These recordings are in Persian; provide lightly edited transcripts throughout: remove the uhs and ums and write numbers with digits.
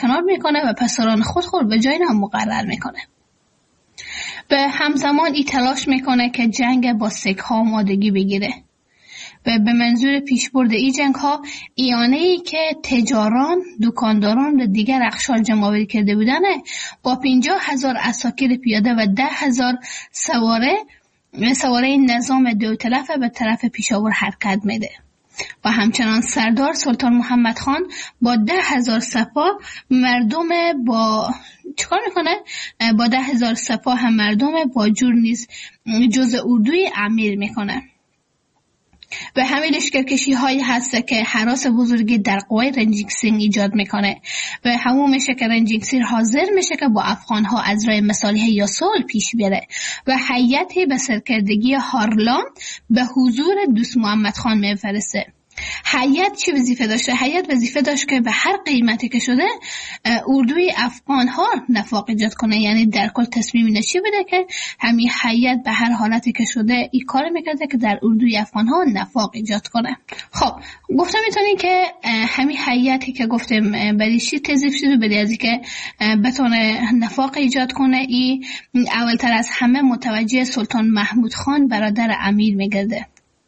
برکنار میکنه و پسران خود به جای نام مقرر میکنه. به همزمان ای تلاش میکنه که جنگ با سیک ها آمادگی بگیره و به منظور پیشبرد این جنگ ها ایانه‌ای که تجاران، دکانداران و دیگر اقشار جمع‌آوری کرده بودند با 50,000 عساکر پیاده و 10,000 سواره نظام دوطرف به طرف پیشاور حرکت میده و همچنان سردار سلطان محمد خان با 10,000 سپاه مردم چیکار میکنه؟ با 10,000 سپاه مردم با جور نیز جز اردوی امیر میکنه. و همین لشکرکشی هایی هست که هراس بزرگی در قوای رنجینگ سینگ ایجاد میکنه و همون میشه که رنجینگ سینگ حاضر میشه که با افغان ها از راه مصالحه یا صلح پیش بره و هیئتی به سرکردگی هارلان به حضور دوست محمد خان میفرسته. هیئت چی وظیفه داشته؟ هیئت وظیفه داشت که به هر قیمتی که شده اردوی افغان ها نفاق ایجاد کنه، یعنی در کل تصمیم اینه چی بده که همین هیئت به هر حالتی که شده این کار میکرده که در اردوی افغان ها نفاق ایجاد کنه. خب گفتم میتونین که همین هیئتی که گفتم برای چی تضیف شده، برای از اینکه بتونه نفاق ایجاد کنه، این اولتر از همه متوجه سلطان محمود خان برادر امیر میگرده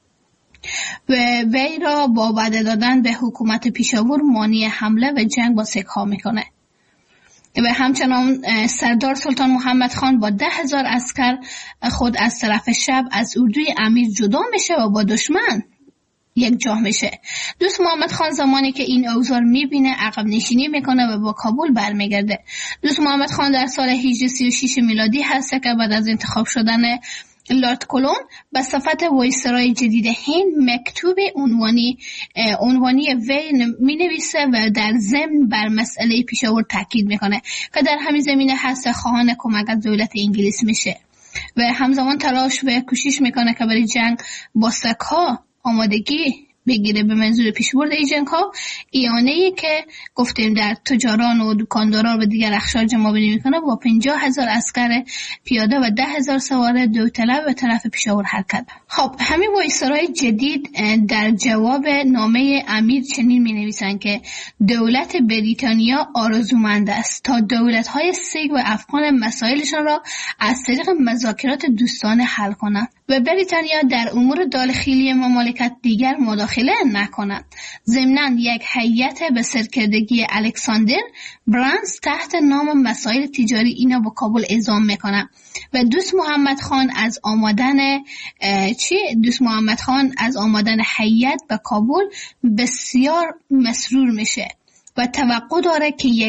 و وی را با وعده دادن به حکومت پیشاور مانع حمله و جنگ با سیک ها میکنه و همچنان سردار سلطان محمد خان با 10,000 عسکر خود از طرف شب از اردوی امیر جدا میشه و با دشمن یک جا میشه. دوست محمد خان زمانی که این اوضاع میبینه عقب نشینی میکنه و با کابل برمیگرده. دوست محمد خان در سال 1836 میلادی هست که بعد از انتخاب شدن لارد کلون به صفت وایسرای جدید هند مکتوب عنوانی وی می نویسه و در ضمن بر مسئله پیشاور تاکید میکنه که در همین زمینه هست خواهان کمک از دولت انگلیس میشه و همزمان تلاش و کوشش میکنه که برای جنگ با سک‌ها آمادگی بگیره به منظور پیشبرد این جنگ ها. ایانه‌ای که گفتیم در تجاران و دکانداران و دیگر اقشار جمع‌آوری میکنه با 50,000 عسکر پیاده و 10,000 سوار دوطلب به طرف پیشاور حرکت. خب همین وایسرای جدید در جواب نامه امیر چنین می نویسند که دولت بریتانیا آرزومند است تا دولت‌های سیک و افغان مسائلشان را از طریق مذاکرات دوستانه حل کنند و بریتانیا در امور داخلی مملکت دیگر مداخله نکنند. ضمناً یک هیئت به سرکردگی الکساندر برانز تحت نام مسائل تجاری اینا با کابل اعزام میکنه و دوست محمد خان از آمدن هیئت به کابل بسیار مسرور میشه و توقع داره که یک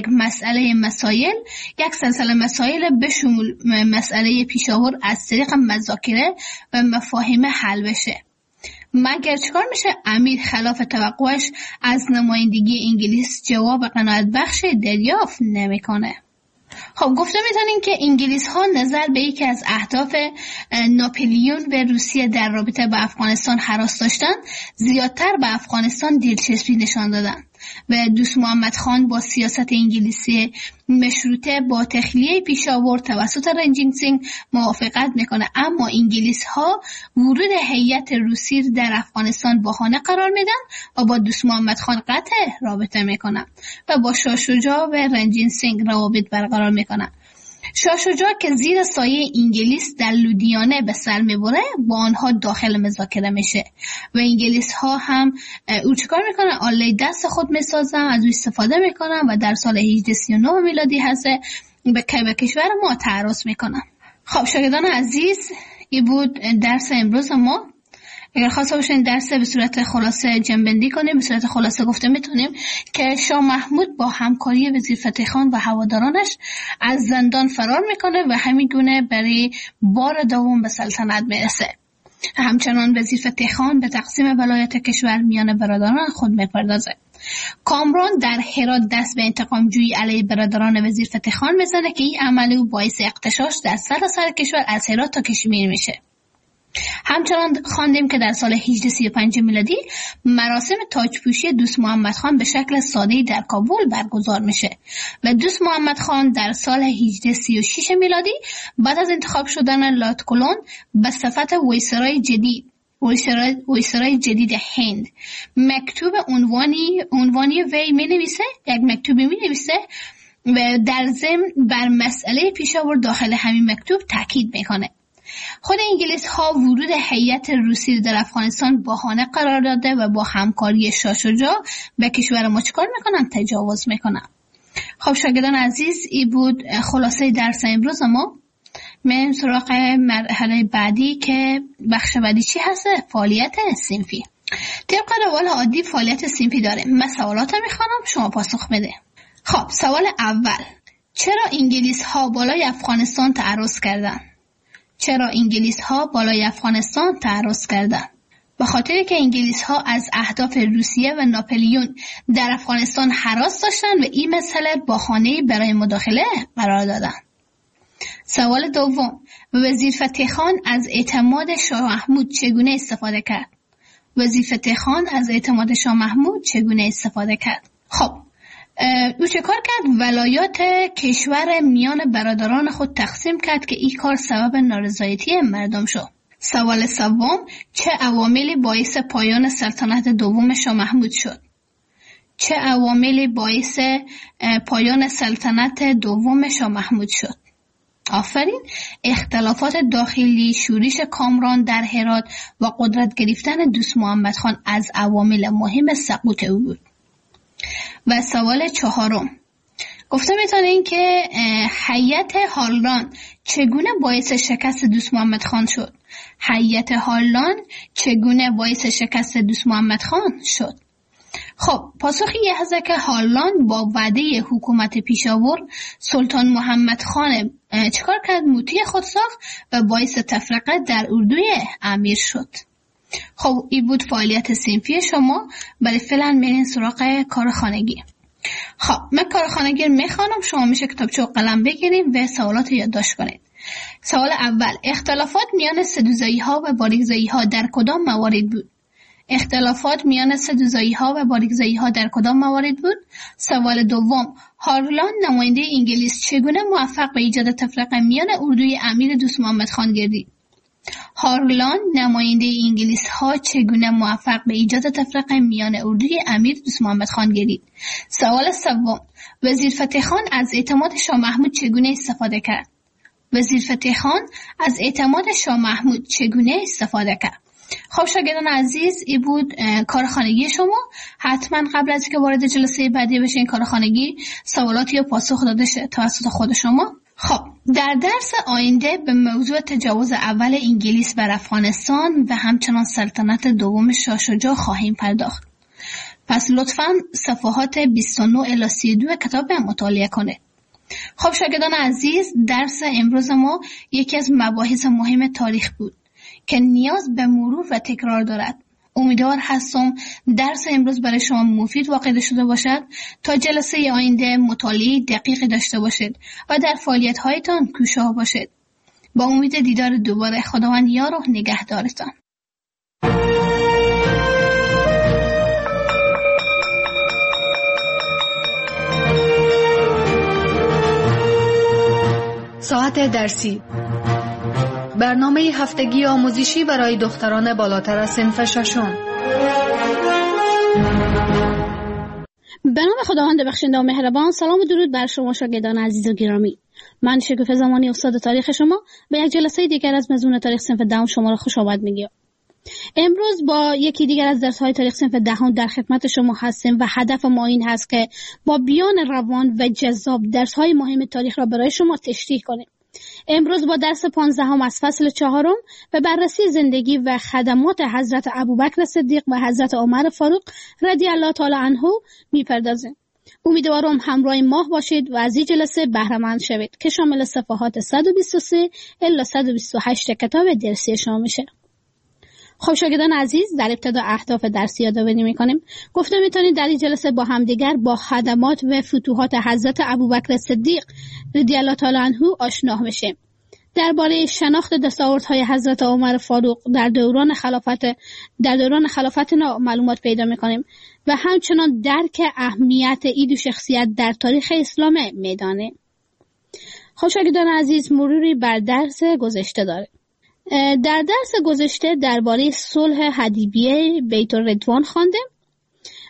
سلسله مسائل به شمول مسئله پیشاور از طریق مذاکره و مفاهمه حل بشه. مگر چیکار میشه؟ امیر خلاف توقعش از نمایندگی انگلیس جواب قناعت بخش دریافت نمیکنه. خب گفته میتونیم که انگلیس ها نظر به یکی از اهداف ناپلیون و روسیه در رابطه با افغانستان هراس داشتن زیادتر به افغانستان دلچسبی نشان دادن و دوست محمد خان با سیاست انگلیسی مشروطه با تخلیه پیشاور توسط رنجینگ سینگ موافقت میکنه، اما انگلیس ها ورود هیئت روسی در افغانستان بهانه قرار میدن و با دوست محمد خان قطع رابطه میکنن و با شاه شجاع و رنجینگ سینگ روابط برقرار میکنن. شاه شجاع که زیر سایه انگلیس در لودیانه به سر میبره با آنها داخل مذاکره میشه و انگلیس ها هم او چیکار میکنن؟ آله دست خود میسازن، از او استفاده میکنن و در سال 1839 میلادی هست به کشور ما تعرض میکنن. خب شاگردان عزیز، این بود درس امروز ما. اگر خواسته باشین درس به صورت خلاصه جنبندی کنیم، به صورت خلاصه گفته میتونیم که شاه محمود با همکاری وزیر فتح خان و هوادارانش از زندان فرار میکنه و همین گونه برای بار دوم به سلطنت میرسه. همچنان وزیر فتح خان به تقسیم ولایت کشور میان برادران خود میپردازه. کامران در هرات دست به انتقام جویی علیه برادران وزیر فتح خان میزنه که این عمل او باعث اغتشاش در سراسر کشور از هرات تا کشمیر میشه. همچنان خواندیم که در سال 1835 میلادی مراسم تاجپوشی دوست محمد خان به شکل ساده‌ای در کابل برگزار میشه و دوست محمد خان در سال 1836 میلادی بعد از انتخاب شدن لارد کلون به صفت وایسرای جدید هند مکتوب عنوانی وی می نویسه، یک مکتوبی می نویسه و در ضمن بر مسئله پیشاور داخل همین مکتوب تاکید میکنه. خود انگلیس ها ورود هیئت روسی در افغانستان بهانه قرار داده و با همکاری شاه شجاع به کشور ما چیکار میکنن؟ تجاوز میکنن. خب شاگردان عزیز، این بود خلاصه درس امروز ما. من سراغ مرحله بعدی که بخش بعدی چی هست؟ فعالیت صنفی. طبق روال عادی فعالیت صنفی داره. من سوالات میخوانم، شما پاسخ بده. خب سوال اول، چرا انگلیس ها بالای افغانستان تعرض کردند؟ چرا انگلیس ها بالای افغانستان تعرض کردند؟ به خاطر که انگلیس ها از اهداف روسیه و ناپلیون در افغانستان هراس داشتند و این مسئله بهانه‌ای برای مداخله قرار دادند. سوال دوم، وزیر فتح خان از اعتماد شاه محمود چگونه استفاده کرد؟ وزیر فتح خان از اعتماد شاه محمود چگونه استفاده کرد؟ خب او چه کار کرد؟ ولایات کشور میان برادران خود تقسیم کرد که این کار سبب نارضایتی مردم شد. سوال سوم، چه عواملی باعث پایان سلطنت دوم شاه محمود شد؟ چه عواملی باعث پایان سلطنت دوم شاه محمود شد؟ آفرین. اختلافات داخلی، شورش کامران در هرات و قدرت گرفتن دوست محمد خان از عوامل مهم سقوط او بود. و سوال چهارم، گفته میتونین که هیئت هالران چگونه باعث شکست دوست محمد خان شد؟ هیئت هالران چگونه باعث شکست دوست محمد خان شد؟ خب پاسخی یه هست که هالران با وعده حکومت پیشاور سلطان محمد خان چیکار کرد؟ موتی خود ساخت و باعث تفرقه در اردوی امیر شد. خب این بود فعالیت صنفی شما. برای فعلا میرین سراغ کار خانگی. خب من کار خانگی رو میخوانم، شما میشه کتابچه و قلم بگیرید و سوالات رو یادداشت کنید. سوال اول، اختلافات میان سدوزایی ها و باریکزایی ها در کدام موارد بود؟ اختلافات میان سدوزایی ها و باریکزایی ها در کدام موارد بود؟ سوال دوم، هارلان نماینده انگلیس چگونه موفق به ایجاد تفرقه میان اردوی امیر دوست محمد خان گردید؟ هارلان نماینده انگلیس ها چگونه موفق به ایجاد تفرقه میان اردوی امیر دوست محمد خان گردید؟ سوال سوم، وزیر فتح خان از اعتماد شاه محمود چگونه استفاده کرد؟ وزیر فتح خان از اعتماد شاه محمود چگونه استفاده کرد؟ خب شاگردان عزیز، این بود کار خانگی شما. حتما قبل از اینکه وارد جلسه بعدی بشین کار خانگی سوالاتی رو پاسخ داده شه توسط خود شما. خب در درس آینده به موضوع تجاوز اول انگلیس بر افغانستان و همچنان سلطنت دوم شاه شجاع خواهیم پرداخت. پس لطفاً صفحات 29 الی 32 کتاب مطالعه کنید. خب شاگردان عزیز، درس امروز ما یکی از مباحث مهم تاریخ بود که نیاز به مرور و تکرار دارد. امیدوار هستم درس امروز برای شما مفید واقع شده باشد تا جلسه آینده مطالعه دقیق داشته باشید و در فعالیت هایتان کوشاه باشید. با امید دیدار دوباره، خداوند یار و نگهدارتان. ساعت درسی، برنامه هفتگی آموزشی برای دختران بالاتر از صنف ششم. به نام خداوند بخشنده و مهربان. سلام و درود بر شما شاگردان عزیز و گرامی. من شکوفه زمانی استاد تاریخ شما به یک جلسه دیگر از مضمون تاریخ صنف دهم شما را خوش آمد میگم. امروز با یکی دیگر از درس‌های تاریخ صنف دهم در خدمت شما هستیم و هدف ما این هست که با بیان روان و جذاب درس‌های مهم تاریخ را برای شما تشریح کنیم. امروز با درس 15 از فصل 4 به بررسی زندگی و خدمات حضرت ابوبکر صدیق و حضرت عمر فاروق رضی الله تعالی عنه میپردازیم. امیدوارم همراه ما باشید و از این جلسه بهره مند شوید که شامل صفحات 123 الی 128 کتاب درسی شما میشه. خب شاگردان عزیز، در ابتدا اهداف درسی یادآوری می‌کنیم. گفته می‌تونید در این جلسه با همدیگر با خدمات و فتوحات حضرت ابوبکر صدیق رضی الله تعالی عنه آشنا بشیم. درباره شناخت دستاوردهای حضرت عمر فاروق در دوران خلافت معلومات پیدا می‌کنیم و همچنان درک اهمیت این دو شخصیت در تاریخ اسلام میدانه. خب شاگردان عزیز، مروری بر درس گذشته داره. در درس گذشته درباره صلح حدیبیه بیت الرضوان خواندیم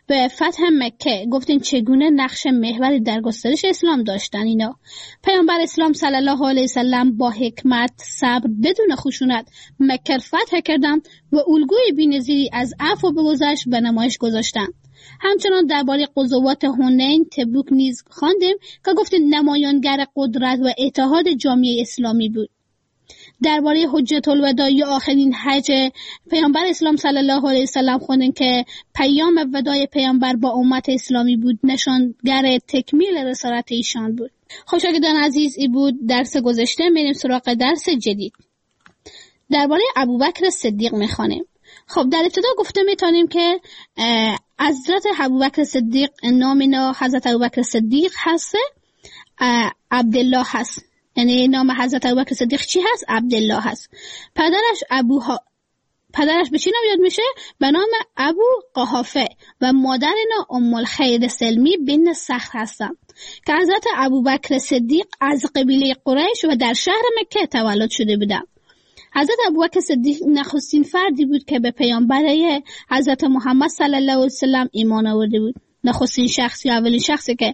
به فتح مکه گفتین چگونه نقش محوری در گسترش اسلام داشتن اینا. پیامبر اسلام صلی الله علیه وسلم با حکمت، صبر، بدون خشونت مکه فتح کردند و الگوی بی‌نظیری از عفو و بگذشت به نمایش گذاشتند. همچنان درباره غزوات حنین، تبوک نیز خواندیم که گفتین نمایانگر قدرت و اتحاد جامعه اسلامی بود. درباره حجت الوداع یا آخرین حج پیامبر اسلام صلی الله علیه وسلم خوندیم که پیام وداع پیامبر با امت اسلامی بود، نشانگر تکمیل رسالت ایشان بود. خب شاگردان عزیز، این بود درس گذشته. میریم سراغ درس جدید. درباره ابوبکر صدیق میخوانیم. خب در ابتدا گفته میتونیم که حضرت ابوبکر صدیق نام حضرت ابوبکر صدیق هست، عبدالله هست. یعنی نام حضرت ابوبکر صدیق چی هست؟ عبدالله هست. پدرش به چی نام یاد میشه؟ به نام ابو قحافه و مادر ام الخیر سلمی بنت سخر هستن که حضرت ابوبکر صدیق از قبیله قریش و در شهر مکه تولد شده بودن. حضرت ابوبکر صدیق نخستین فردی بود که به پیامبر حضرت محمد صلی الله علیه وسلم ایمان آورده بود. نخستین شخص یا اولین شخصی که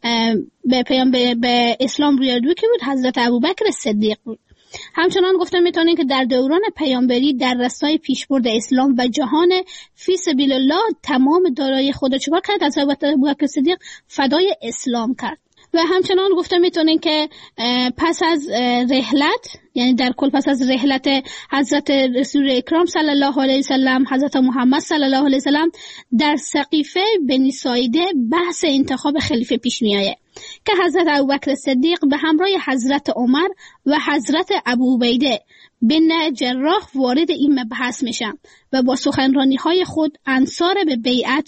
به اسلام روی آورد که بود حضرت ابوبکر صدیق بود. همچنان گفته میتونیم که در دوران پیامبری در راستای پیشبرد اسلام و جهان فی سبیل الله تمام دارایی خود چیکار کرد؟ حضرت ابوبکر صدیق فدای اسلام کرد. و همچنان گفته میتونیم که پس از رحلت، یعنی در کل پس از رحلت حضرت رسول اکرام صلی الله علیه وسلم، حضرت محمد صلی الله علیه وسلم، در سقیفه بنی ساعده بحث انتخاب خلیفه پیش میآید که حضرت ابوبکر صدیق به همراه حضرت عمر و حضرت ابو عبیده بن جراح وارد این مبحث میشن و با سخنرانی‌های خود انصار به بیعت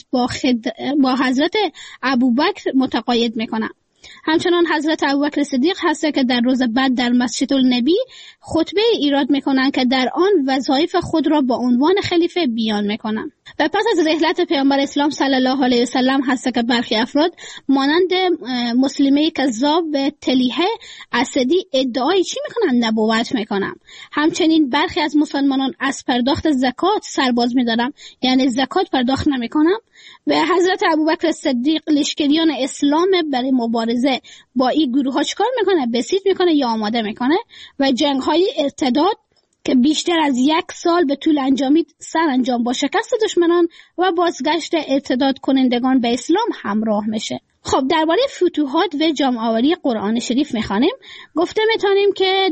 با حضرت ابوبکر متقاعد میکنن. همچنان حضرت ابوبکر صدیق هست که در روز بعد در مسجد النبی خطبه ایراد میکنن که در آن وظایف خود را با عنوان خلیفه بیان میکنن. و پس از رحلت پیامبر اسلام صلی الله علیه وسلم هست که برخی افراد مانند مسلمه کذاب و تلیحه اسدی ادعای چی میکنن؟ نبوت میکنن. همچنین برخی از مسلمانان از پرداخت زکات سرباز میدارن، یعنی زکات پرداخت نمیکنن. و حضرت ابوبکر صدیق لشکریان اسلام برای مبارزه با این گروه ها چکار میکنه؟ بسیج میکنه یا آماده میکنه و جنگ های ارتداد که بیشتر از 1 سال به طول انجامید سرانجام با شکست دشمنان و بازگشت ارتداد کنندگان به اسلام همراه میشه. خب درباره فتوحات و جمع آوری قرآن شریف میخوانیم. گفته میتونیم که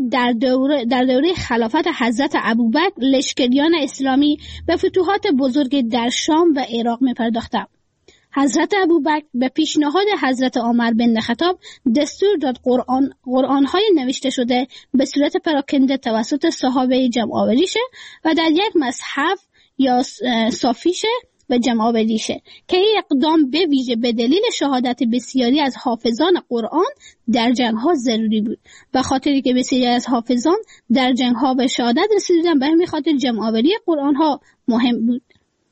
در دوره خلافت حضرت ابوبکر لشکریان اسلامی به فتوحات بزرگ در شام و عراق میپرداختند. حضرت ابوبکر به پیشنهاد حضرت عمر بن خطاب دستور داد قرآن‌های نوشته شده به صورت پراکنده توسط صحابه جمع آوری شه و در یک مصحف یا صافی شه و جمع آوری شه که این اقدام به ویژه به دلیل شهادت بسیاری از حافظان قرآن در جنگ‌ها ضروری بود. به خاطری که بسیاری از حافظان در جنگ‌ها به شهادت رسیدن، به همین خاطر جمع آوری قرآن‌ها مهم بود.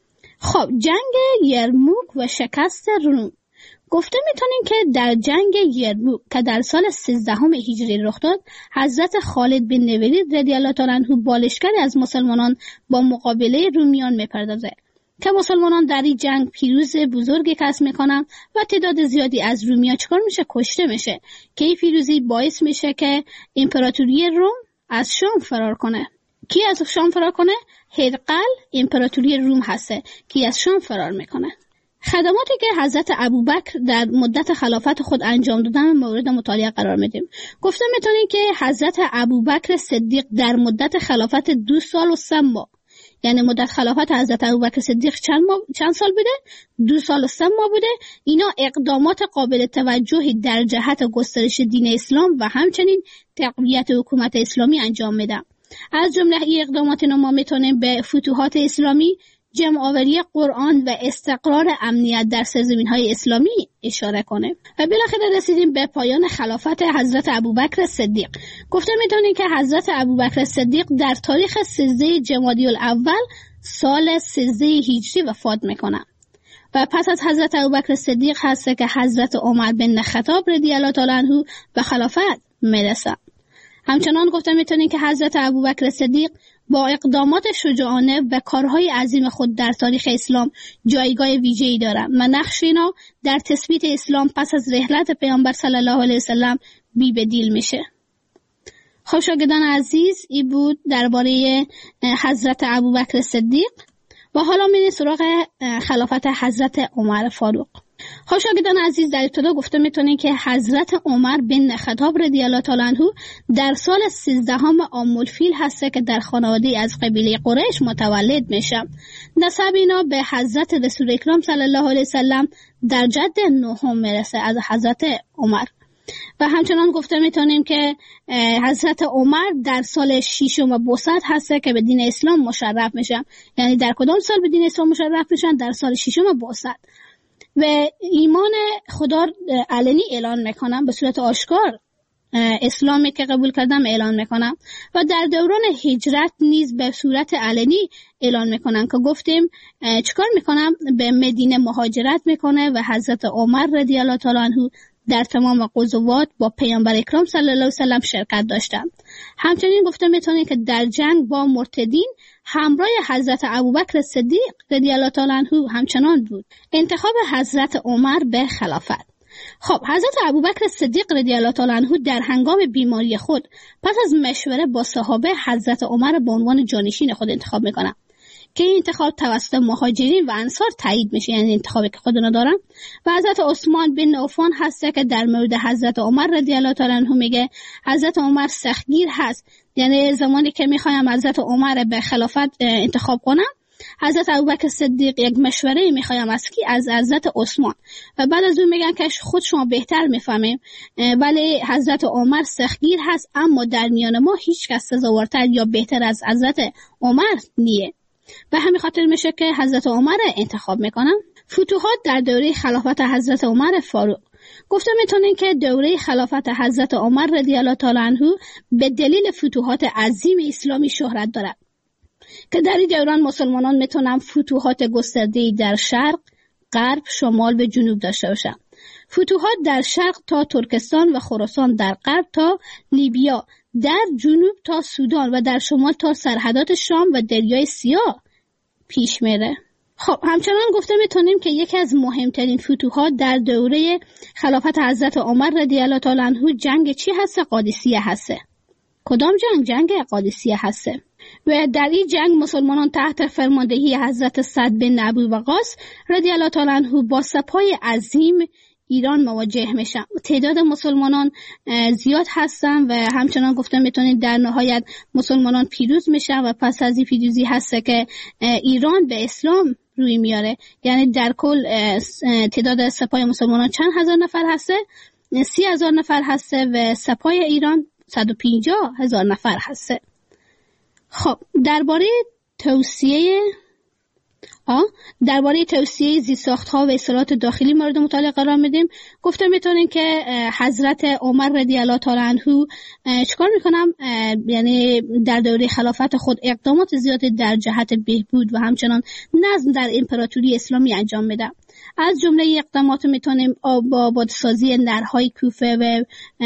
خب جنگ یرموک و شکست روم. گفته میتونیم که در جنگ یرموک که در سال 13 هجری رخ داد، حضرت خالد بن ولید رضی الله تعالی عنه با لشکری از مسلمانان با مقابله رومیان میپردازه که مسلمانان در این جنگ پیروز بزرگی کسب میکنن و تعداد زیادی از رومیان چکار میشه؟ کشته میشه که این پیروزی باعث میشه که امپراتوری روم از شام فرار کنه. کی از شام فرار کنه؟ هرقل امپراتوری روم هسته که از شام فرار میکنه. خدماتی که حضرت ابوبکر در مدت خلافت خود انجام دادن مورد مطالعه قرار میدیم. گفته میتونیم که حضرت ابوبکر صدیق در مدت خلافت 2 سال و 3 ماه، یعنی مدت خلافت حضرت ابوبکر صدیق چند سال بوده؟ 2 سال و 3 ماه بوده. اینا اقدامات قابل توجهی در جهت گسترش دین اسلام و همچنین تقویت حکومت اسلامی انجام میدن. از جمله این اقدامات ما میتونیم به فتوحات اسلامی، جمع آوری قرآن و استقرار امنیت در سرزمین‌های اسلامی اشاره کنیم. و بالاخره رسیدیم به پایان خلافت حضرت ابوبکر صدیق. گفته میتونیم که حضرت ابوبکر صدیق در تاریخ 13 جمادی الاول سال 13 هجری وفات میکنند. و پس از حضرت ابوبکر صدیق هست که حضرت عمر بن خطاب رضی الله تعالی عنه به خلافت میرسند. همچنان گفته میتونیم که حضرت ابوبکر صدیق با اقدامات شجاعانه و کارهای عظیم خود در تاریخ اسلام جایگاه ویژه‌ای دارند و نقش اینا در تثبیت اسلام پس از رحلت پیامبر صلی الله علیه وسلم بی‌بدیل میشه. خب شاگردان عزیز، این بود درباره حضرت ابوبکر صدیق و حالا میریم سراغ خلافت حضرت عمر فاروق. خب شاگردان عزیز، در ابتدا گفته میتونیم که حضرت عمر بن خطاب رضی الله تعالی عنه در سال 13 عام الفیل هسته که در خانواده از قبیله قریش متولد میشه. نسب اینا به حضرت رسول اکرم صلی الله علیه وسلم در جد نهم میرسه از حضرت عمر. و همچنان گفته میتونیم که حضرت عمر در سال 6 بعثت هسته که به دین اسلام مشرف میشن. یعنی در کدام سال به دین اسلام مشرف میشن؟ در سال 6 بعثت. و ایمان خدا علنی اعلان میکنم، به صورت آشکار اسلامی که قبول کردم اعلان میکنم و در دوران هجرت نیز به صورت علنی اعلان میکنم که گفتیم چیکار میکنم؟ به مدینه مهاجرت میکنه و حضرت عمر رضی الله تعالی عنه در تمام غزوات با پیامبر اکرم صلی الله علیه وسلم شرکت داشتند. همچنین گفته میتونه که در جنگ با مرتدین همراه حضرت ابوبکر صدیق رضی الله تعالی عنه همچنان بود. انتخاب حضرت عمر به خلافت. خب حضرت ابوبکر صدیق رضی الله تعالی عنه در هنگام بیماری خود پس از مشوره با صحابه حضرت عمر به عنوان جانشین خود انتخاب میکنه که این انتخاب توسط مهاجرین و انصار تایید میشه، یعنی انتخابی که خودنا دارن. و حضرت عثمان بن عفان هسته که در مورد حضرت عمر رضی الله تعالی عنه میگه حضرت عمر سختگیر هست، یعنی زمانی که میخوایم حضرت عمر به خلافت انتخاب کنم، حضرت ابوبکر صدیق یک مشوره میخوایم از حضرت عثمان و بعد از اون میگن که خود شما بهتر میفهمیم، ولی حضرت عمر سختگیر هست، اما در میان ما هیچ کس سزاوارتر یا بهتر از حضرت عمر نیه و همین خاطر میشه که حضرت عمر انتخاب میکنم. فتوحات در دوره خلافت حضرت عمر فاروق. گفته میتونین که دوره خلافت حضرت عمر رضی الله تعالی عنه به دلیل فتوحات عظیم اسلامی شهرت دارد که در این دوران مسلمانان میتونن فتوحات گسترده‌ای در شرق، غرب، شمال و جنوب داشته باشن. فتوحات در شرق تا ترکستان و خراسان، در غرب تا لیبیا، در جنوب تا سودان و در شمال تا سرحدات شام و دریای سیاه پیش میره. خب همچنان گفته میتونیم که یکی از مهمترین فتوحات در دوره خلافت حضرت عمر رضی الله تعالی عنه جنگ چی هست؟ قادسیه هست. کدام جنگ؟ جنگ قادسیه هست. و در این جنگ مسلمانان تحت فرماندهی حضرت سعد بن ابی وقاص رضی الله تعالی عنه با سپاه عظیم ایران مواجه میشن. تعداد مسلمانان زیاد هستن و همچنان گفته میتونید در نهایت مسلمانان پیروز میشن و پس از این پیروزی هسته که ایران به اسلام روی میاره. یعنی در کل تعداد سپاه مسلمانان چند هزار نفر هسته؟ 30,000 نفر هسته و سپاه ایران 150,000 نفر هسته. خب درباره توسعه زیرساخت‌ها و اصلاحات داخلی مورد مطالعه قرار میدیم. گفته میتونیم که حضرت عمر رضی الله تعالی عنه چیکار میکنم؟ یعنی در دوره خلافت خود اقدامات زیادی در جهت بهبود و همچنان نظم در امپراتوری اسلامی انجام میده. از جمله اقدامات میتونیم آبادسازی نرهای کوفه و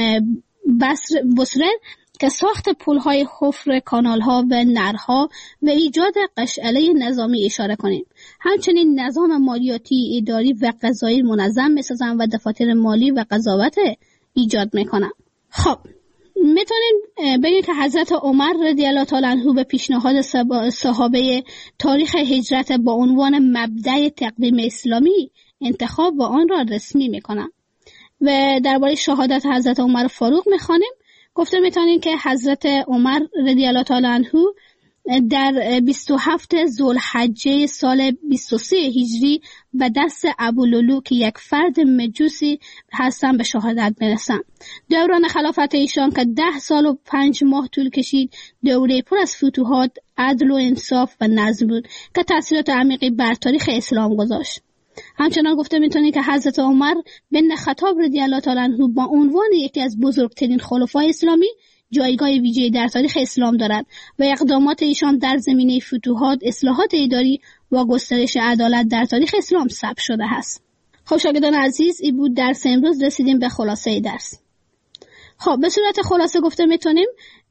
بصره که ساخت پل‌های حفر کانال‌ها و نرها و ایجاد قشعله نظامی اشاره کنیم. همچنین نظام مالیاتی، اداری و قضایی منظم می‌سازن و دفاتر مالی و قضاوت ایجاد می‌کنن. خب میتونیم بگیم که حضرت عمر رضی الله تعالی عنه به پیشنهاد صحابه تاریخ هجرت با عنوان مبدأ تقویم اسلامی انتخاب و آن را رسمی می‌کنن. و درباره شهادت حضرت عمر فاروق می‌خوانیم. گفته میتونیم که حضرت عمر رضی الله تعالی عنه در 27 ذوالحجه سال 23 هجری به دست ابولولو که یک فرد مجوسی هستن به شهادت برسن. دوران خلافت ایشان که 10 سال و 5 ماه طول کشید، دوره پر از فتوحات، عدل و انصاف و نظم بود که تأثیرات عمیقی بر تاریخ اسلام گذاشت. همچنان گفته میتونید که حضرت عمر بن خطاب رضی الله تعالی عنه با عنوان یکی از بزرگترین خلفای اسلامی جایگاه ویژه‌ای در تاریخ اسلام دارد و اقدامات ایشان در زمینه فتوحات، اصلاحات اداری و گسترش عدالت در تاریخ اسلام ثبت شده است. خب شاگردان عزیز، این بود درس امروز. رسیدیم به خلاصه درس. خب به صورت خلاصه گفته میتونیم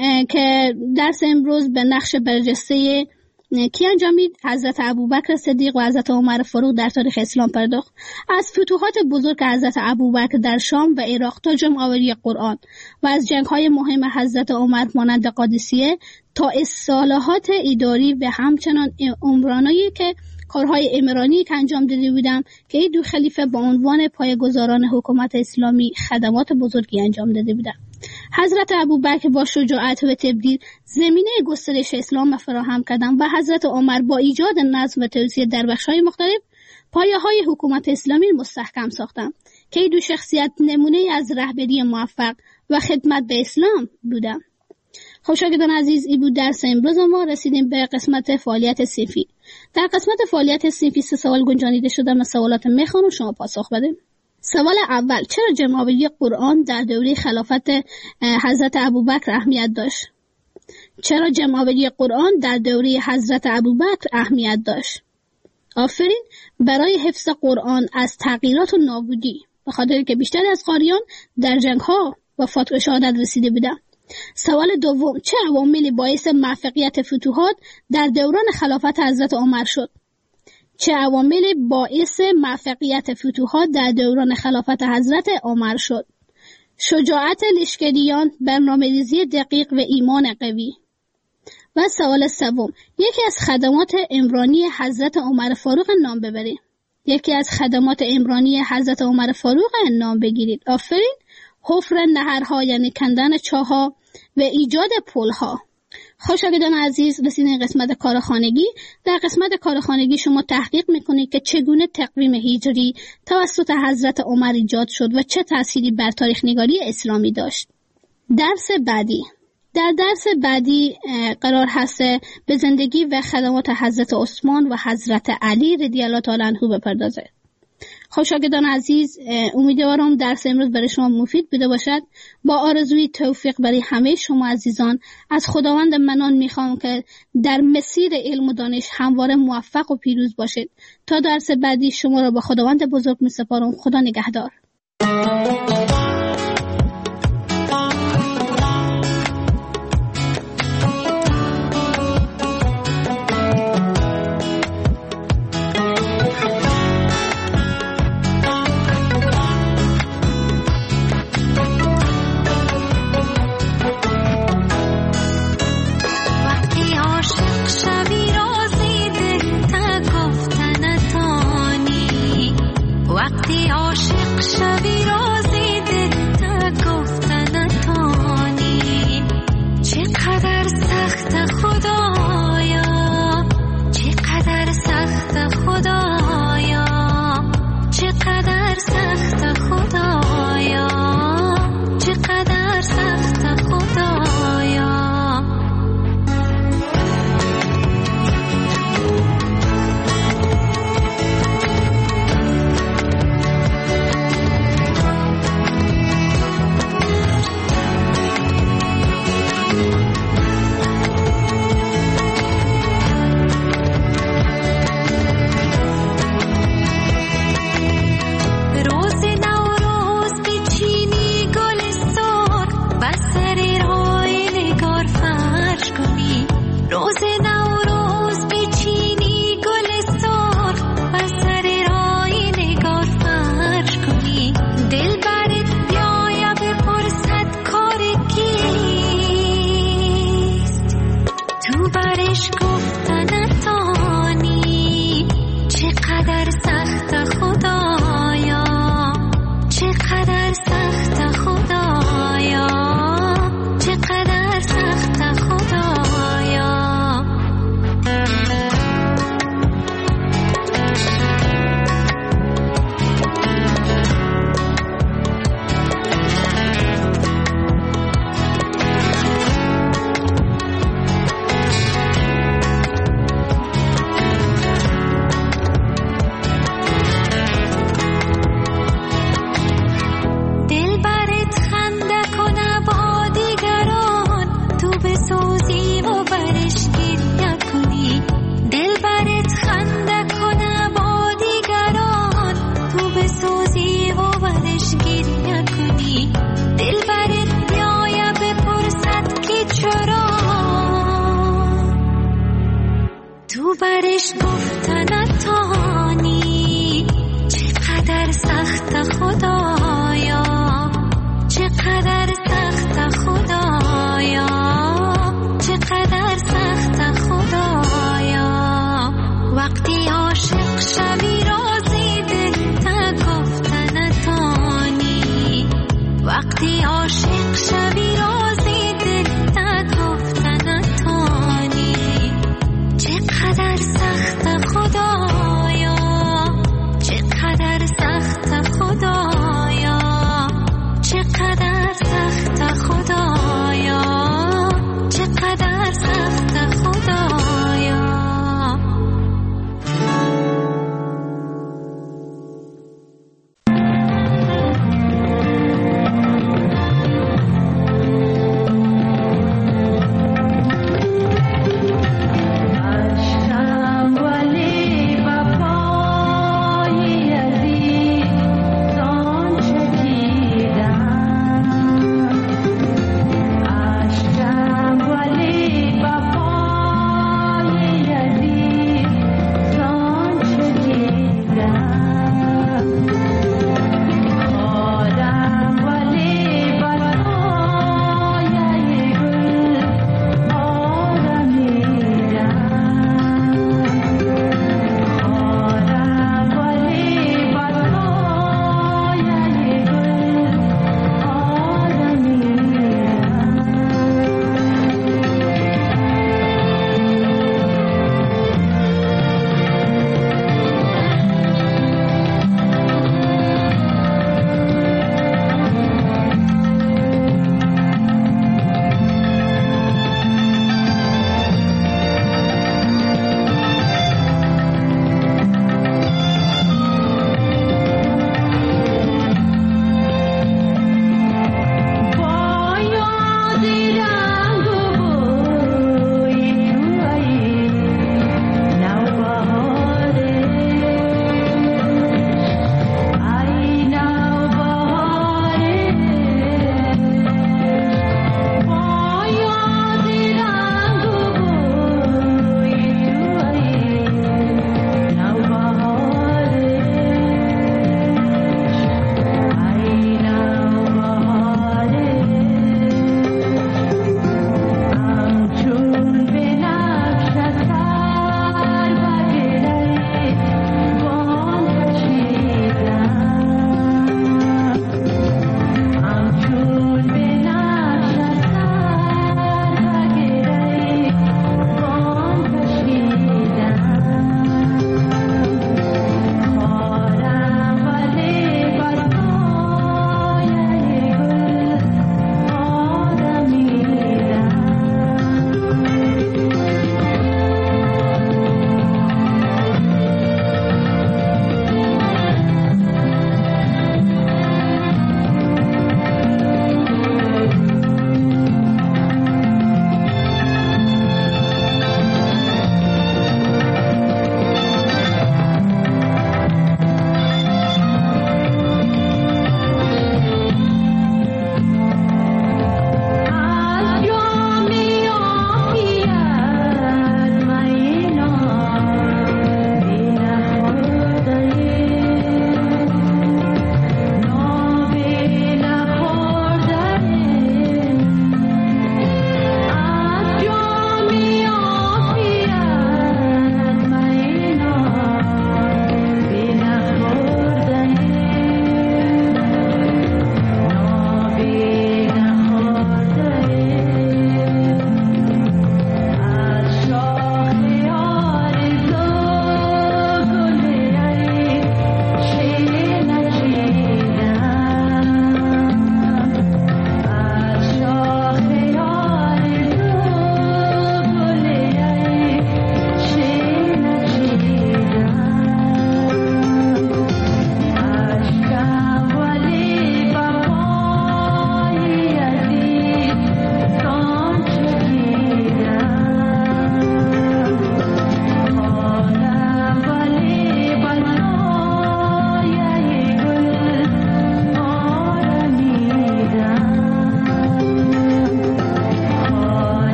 که درس امروز به نقش برجسته کی انجامید؟ حضرت ابوبکر صدیق و حضرت عمر فاروق در تاریخ اسلام پرداخت. از فتوحات بزرگ حضرت ابوبکر در شام و عراق تا جمع‌آوری قرآن و از جنگ‌های مهم حضرت عمر مانند قادسیه تا اصلاحات اداری و همچنان عمرانایی که کارهای عمرانی که انجام داده بودند که این دو خلیفه با عنوان پایه‌گذاران حکومت اسلامی خدمات بزرگی انجام داده بودند. حضرت ابوبکر با شجاعت و تبدیل زمینه گسترش اسلام فراهم کردند و حضرت عمر با ایجاد نظم و توسعه در بخش‌های مختلف پایه‌های حکومت اسلامی مستحکم ساختند که این دو شخصیت نمونه از رهبری موفق و خدمت به اسلام بودند. خب شاگردان عزیز، این بود درس امروز ما. رسیدیم به قسمت فعالیت صنفی. در قسمت فعالیت صنفی 3 سوال گنجانیده شده. من سوالات میخوام و شما پاسخ بدید. سوال اول: چرا جمع‌آوری قرآن در دوره خلافت حضرت ابوبکر اهمیت داشت؟ چرا جمع‌آوری قرآن در دوره حضرت ابوبکر اهمیت داشت؟ آفرین. برای حفظ قرآن از تغییرات و نابودی، به خاطر که بیشتر از قاریان در جنگ‌ها وفات و شهادت رسیده بودند. سوال دوم: چه عواملی باعث موفقیت فتوحات در دوران خلافت حضرت عمر شد؟ چه عواملی باعث موفقیت فتوحات در دوران خلافت حضرت عمر شد؟ شجاعت لشکریان، برنامه‌ریزی دقیق و ایمان قوی. و سوال سوم: یکی از خدمات عمرانی حضرت عمر فاروق نام ببرید. یکی از خدمات عمرانی حضرت عمر فاروق نام بگیرید. آفرین. حفر نهرها یعنی کندن چاه‌ها و ایجاد پل‌ها. شاگردان عزیز، رسیدیم قسمت کارخانگی. در قسمت کارخانگی شما تحقیق میکنید که چگونه تقویم هجری توسط حضرت عمر ایجاد شد و چه تأثیری بر تاریخ نگاری اسلامی داشت. درس بعدی. در درس بعدی قرار هست به زندگی و خدمات حضرت عثمان و حضرت علی رضی الله تعالی عنه بپردازه. شاگردان عزیز، امیدوارم درس امروز برای شما مفید بوده باشد. با آرزوی توفیق برای همه شما عزیزان، از خداوند منان میخوام که در مسیر علم و دانش همواره موفق و پیروز باشید. تا درس بعدی شما را با خداوند بزرگ میسپارم. خدا نگهدار. وقتی عاشق شوی رازی ده وقتی عاشق شوی رازی دل نگفتن نتانی چقدر سخت خدا